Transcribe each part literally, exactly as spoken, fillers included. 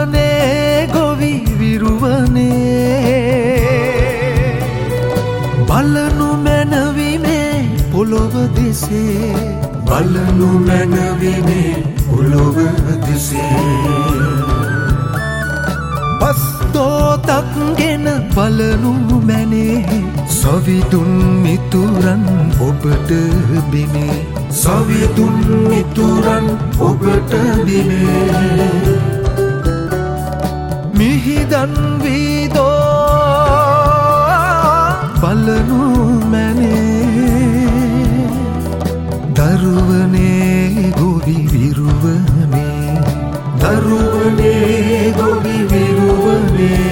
දරුවනේ ගොවි විරුවනේ බලනු මැනවිමේ පොළොව දෙසේ බලනු මැනවිමේ පොළොව දෙසේ පස්තෝතක් ගෙන බලනු මැනේ සවිදුන් මිතුරන් ඔබට බිමේ සවිදුන් මිතුරන් ඔබට බිමේ මිහිදන් වීදෝ බලනු මැනේ දරුවනේ ගොවි විරුවනේ දරුවනේ ගොවි විරුවනේ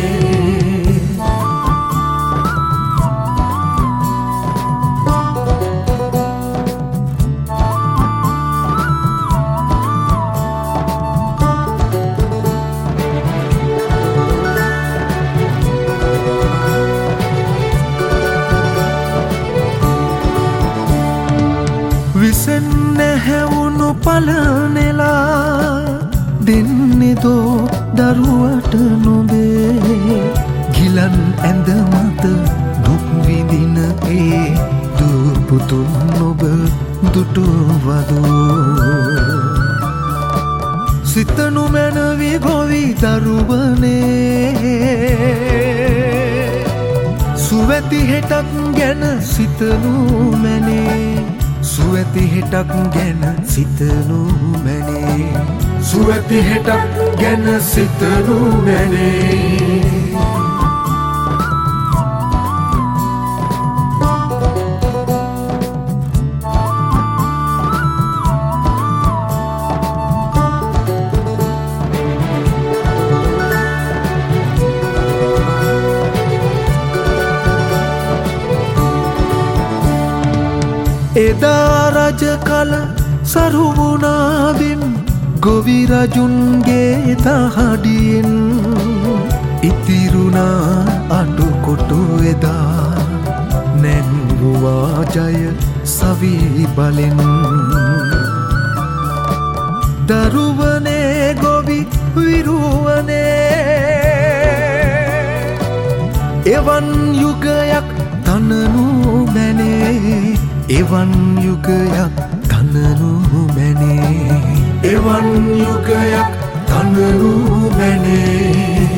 විසන්න හැවුණු පලනෙලා දෙන්නෙදෝ දරුවට නොබේ ගිලන් ඇඳ මත දුක් විඳින ඒ දුපුතුන් නොබ දුටුවදෝ සිතනු මැනවි ගොවි දරුවනේ සුවැති හෙටක් ගැන සිතනු මැනේ සුවැති හෙටක් ගැන සිතනු මැනේ සුවැති හෙටක් ගැන සිතනු මැනේ එදා රජ කල සරුවුණාවිම් ගොවි රජුන්ගේ දහඩියෙන් ඉතිරුණා අඩුකොටු එදා නැංගුවා ජය සවී බලෙන් දරුවනේ ගොවි විරුවනේ එවන් යුගයක් තනනු මැනේ එවන් යුගයක් තනනු මැනේ එවන් යුගයක් තනනු මැනේ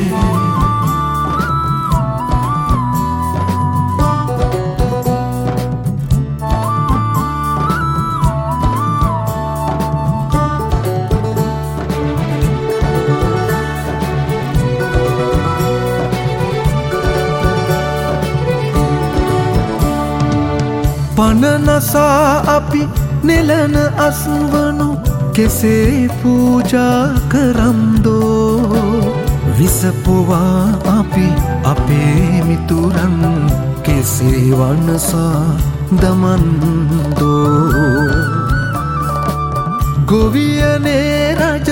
පනනසා අපි නෙලන අස්වනු කෙසේ පූජා කරම්දෝ විසපුවා අපි අපේ මිතුරන් කෙසේ වනසා දමන්දෝ ගොවියනේ රජ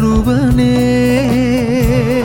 දරුවනේ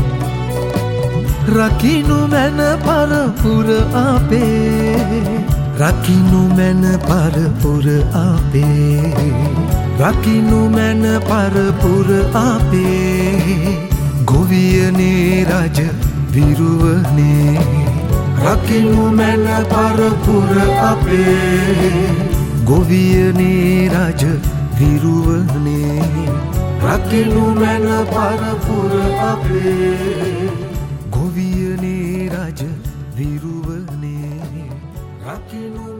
රකිනු මැන පරපුර අපේ රකිනු මැන පරපුර අපේ රකිනු මැන පරපුර අපේ ගොවියනේ රජ විරුවනේ රකිනු මැන පරපුර අපේ ගොවියනේ රජ විරුවනේ රකිනු මැන පරපුර අපේ ගොවියනේ රජ විරුවනේ රකිනු